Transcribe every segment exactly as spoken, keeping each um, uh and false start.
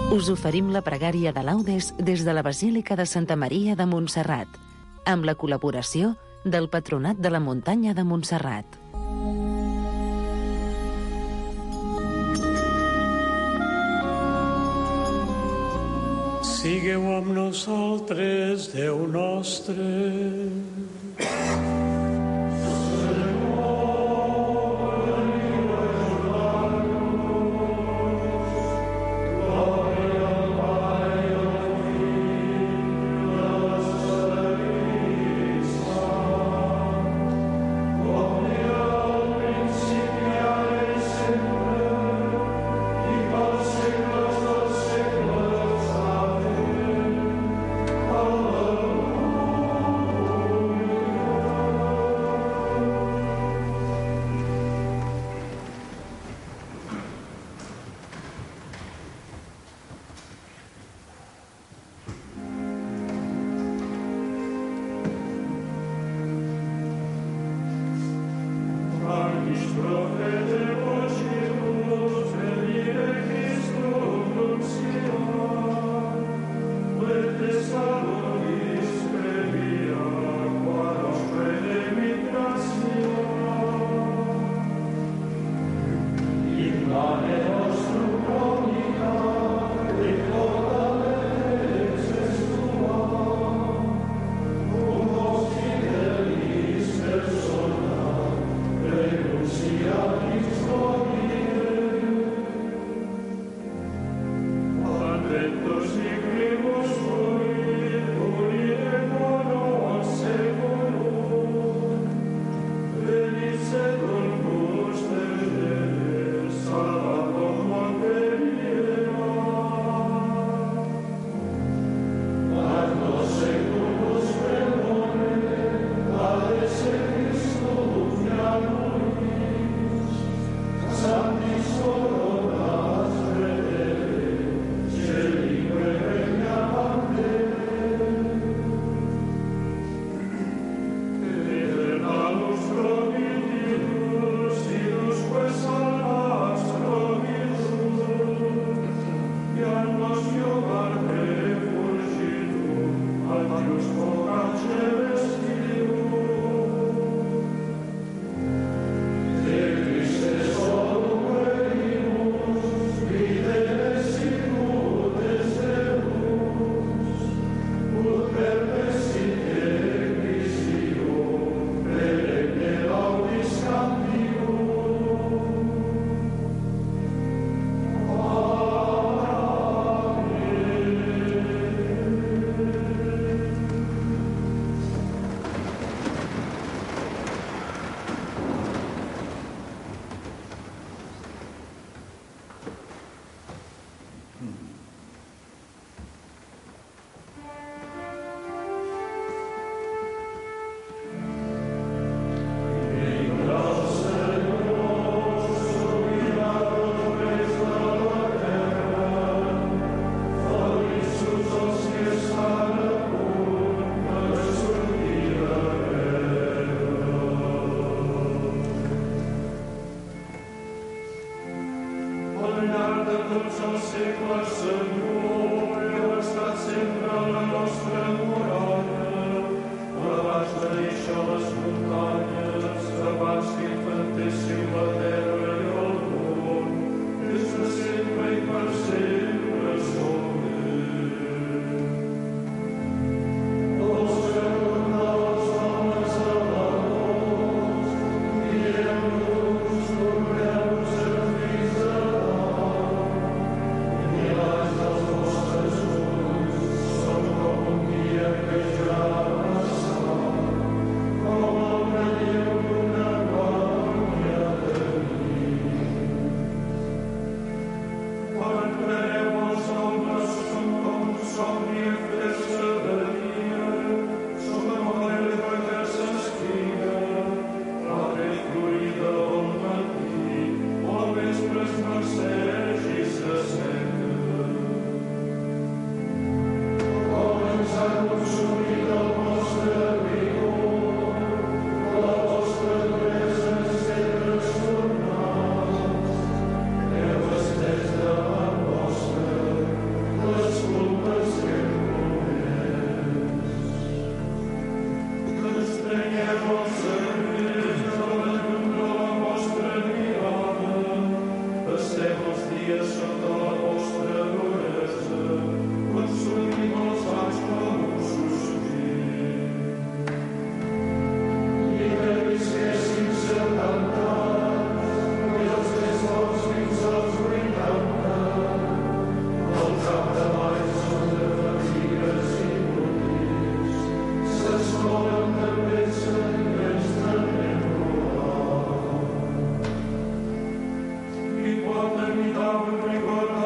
Us oferim la pregària de laudes des de la Basílica de Santa Maria de Montserrat, amb la col·laboració del Patronat de la Muntanya de Montserrat. Sigueu amb nosaltres, Déu nostre. Quando mi dà un ricordo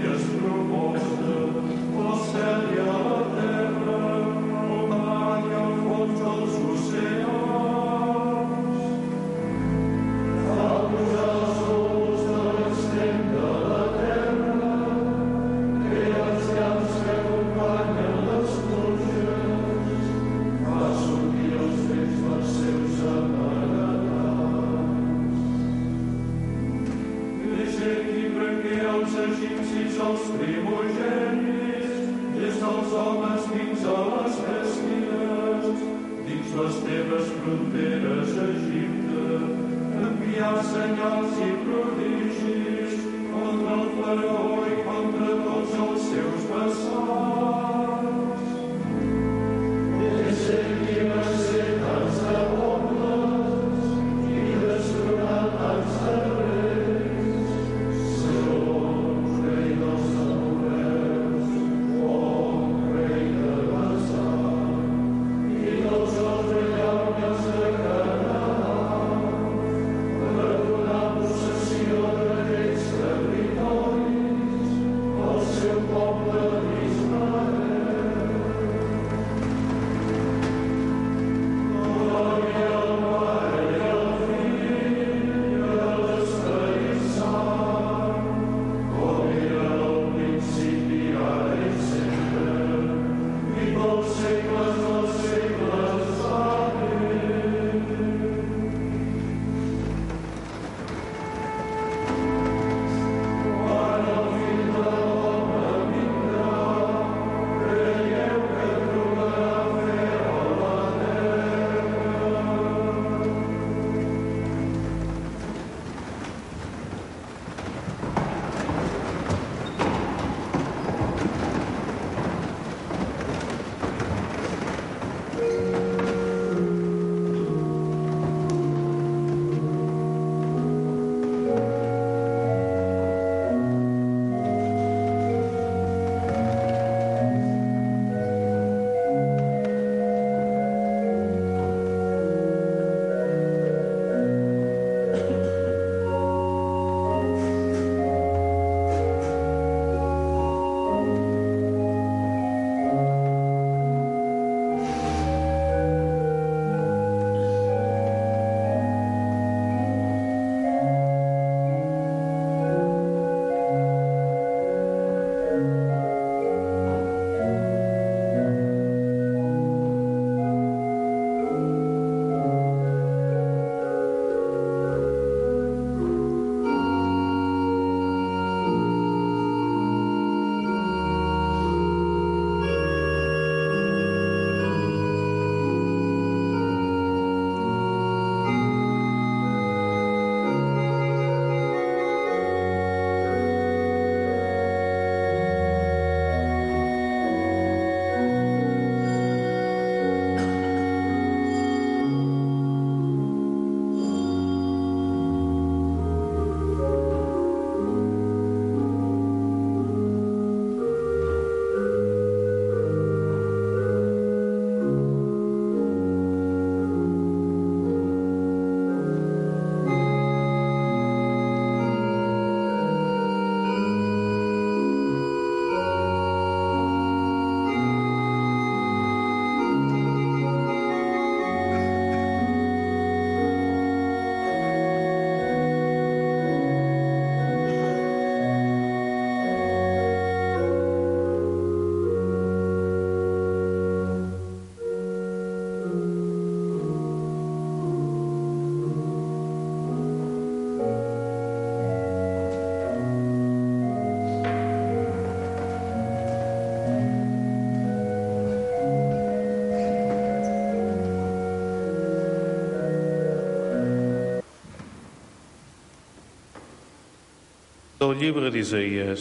Del llibre d'Isaïes.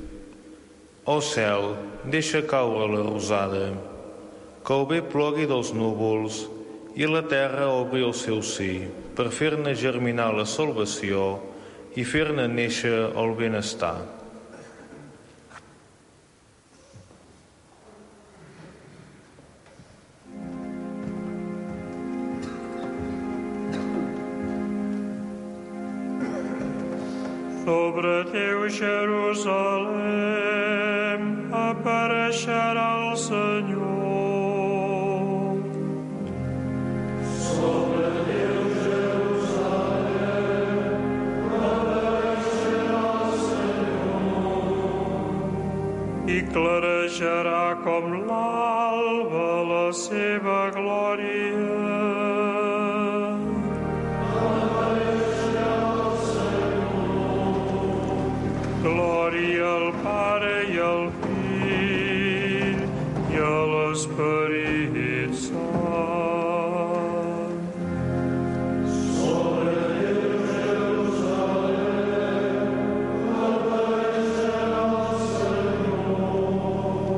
Ó cel, deixa caure la rosada, que el bé plogui dels núvols i la terra obri el seu sí, per fer-ne germinar la salvació i fer-ne néixer el benestar. Sobre teu Jerusalem apareixerà el Senyor. Sobre teu Jerusalem apareixerà el Senyor. I clarejarà com l'alba la seva glòria. Glòria al Pare i al Fill i a l'Esperit Sant. Sobre teu Jerusalem apareixerà el Senyor.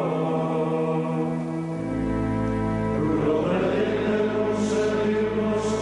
Abraham.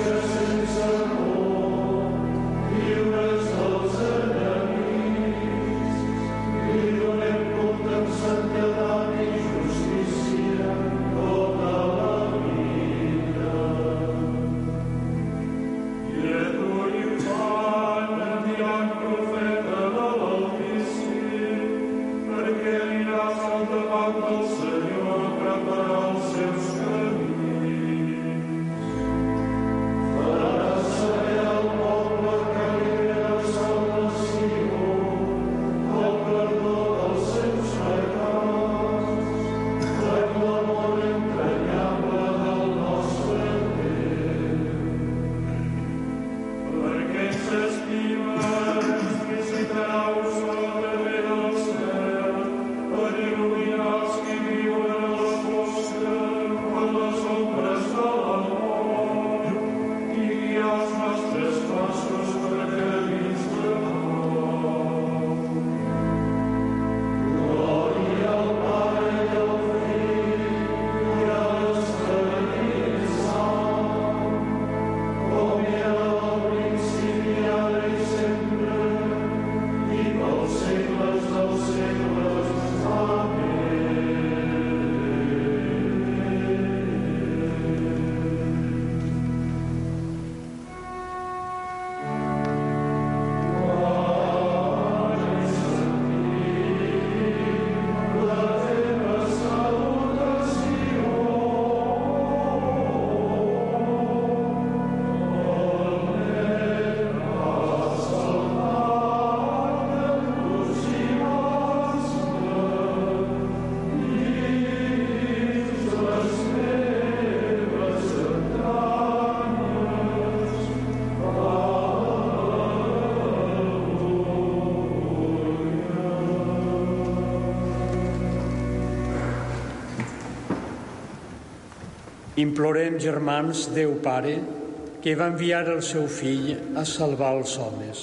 Implorem, germans, Déu Pare, que va enviar el seu fill a salvar els homes.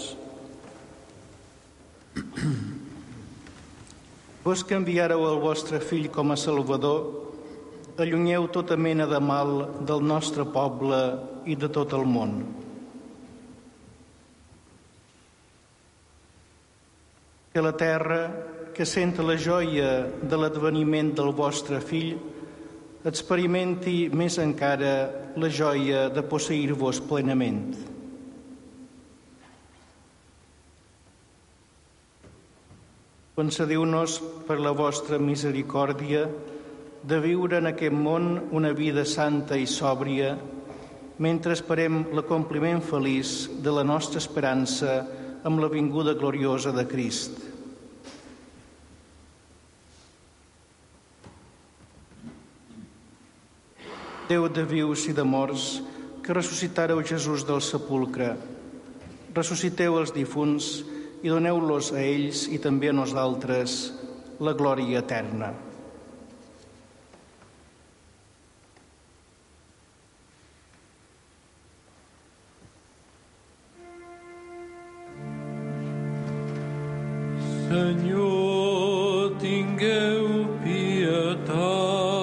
Vos que enviareu el vostre fill com a Salvador, allunyeu tota mena de mal del nostre poble i de tot el món. Que la terra, que senta la joia de l'adveniment del vostre fill, experimenti més encara la joia de posseir-vos plenament. Concediu-nos, per la vostra misericòrdia, de viure en aquest món una vida santa i sòbria, mentre esperem l'acompliment feliç de la nostra esperança amb la vinguda gloriosa de Crist. Déu de vius i de morts, que ressuscitareu Jesús del sepulcre, ressusciteu els difunts i doneu-los a ells i també a nosaltres la glòria eterna. Senyor, tingueu pietat.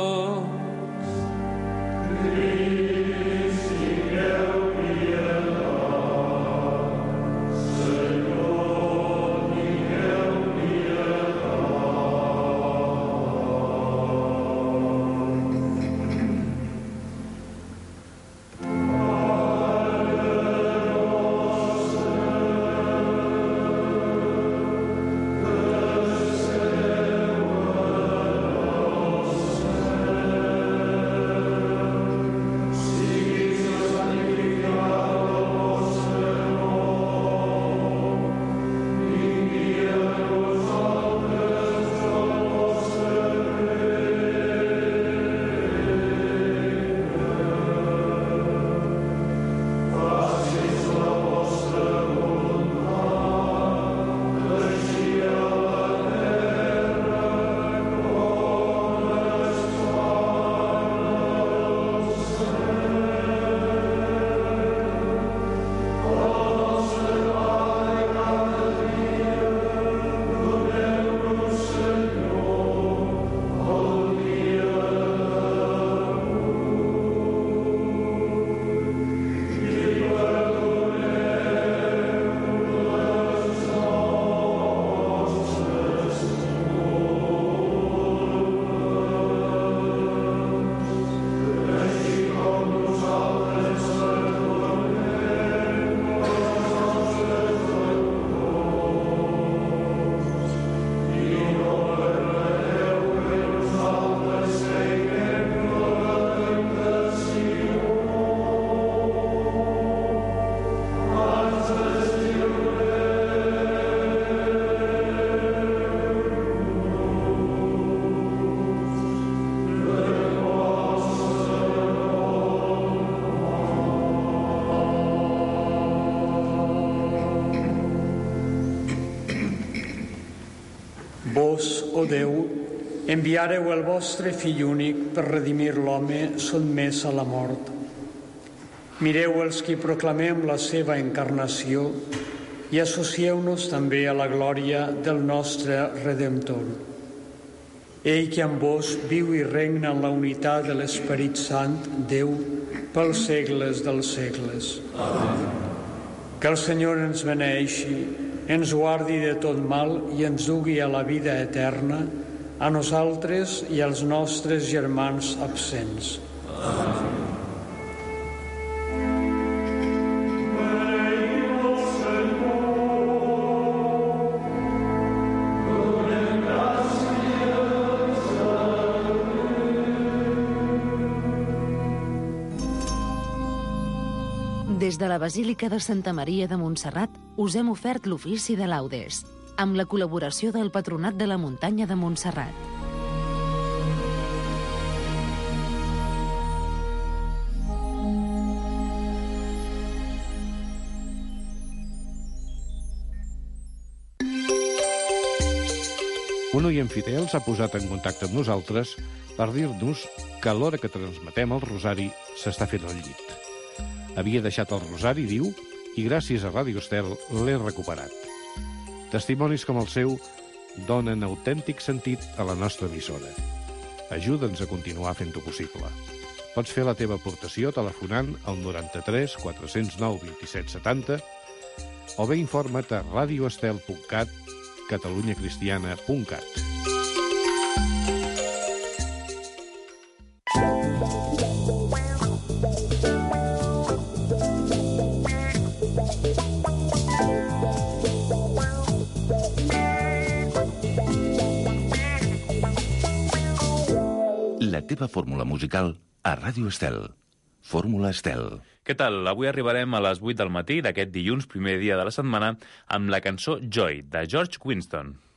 Vos, o Déu, enviareu el vostre Fill únic per redimir l'home sotmès a la mort. Mireu els qui proclamem la seva encarnació i associeu-nos també a la glòria del nostre Redemptor. Ell que amb vos viu i regna en la unitat de l'Esperit Sant, Déu, pels segles dels segles. Amén. Que el Senyor ens beneeixi, ens guardi de tot mal i ens dugui a la vida eterna, a nosaltres i als nostres germans absents. Amén. Des de la Basílica de Santa Maria de Montserrat us hem ofert l'ofici de laudes, amb la col·laboració del Patronat de la Muntanya de Montserrat. Un oient fidel s'ha posat en contacte amb nosaltres per dir-nos que a l'hora que transmetem el rosari s'està fent el llit. Havia deixat el rosari, diu, i gràcies a Ràdio Estel l'he recuperat. Testimonis com el seu donen autèntic sentit a la nostra emissora. Ajuda'ns a continuar fent-ho possible. Pots fer la teva aportació telefonant al noranta-tres quatre cents nou vint-i-set setanta o bé informa't a radioestel punt cat, catalunyacristiana punt cat. La teva fórmula musical a Ràdio Estel. Fórmula Estel. Què tal? Avui arribarem a les vuit del matí d'aquest dilluns, primer dia de la setmana, amb la cançó Joy, de George Winston.